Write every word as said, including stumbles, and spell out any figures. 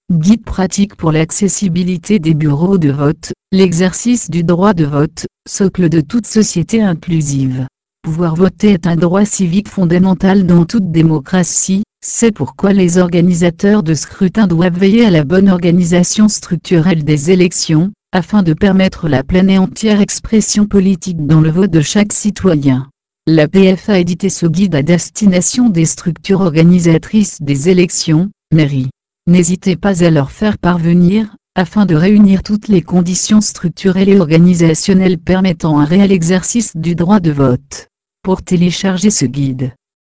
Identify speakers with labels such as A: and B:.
A: Guide pratique pour l'accessibilité des bureaux de vote, l'exercice du droit de vote, socle de toute société inclusive. Pouvoir voter est un droit civique fondamental dans toute démocratie, c'est pourquoi les organisateurs de scrutin doivent veiller à la bonne organisation structurelle des élections, afin de permettre la pleine et entière expression politique dans le vote de chaque citoyen. L'A P F a édité ce guide à destination des structures organisatrices des élections, mairies. N'hésitez pas à leur faire parvenir, afin de réunir toutes les conditions structurelles et organisationnelles permettant un réel exercice du droit de vote. Pour télécharger ce guide,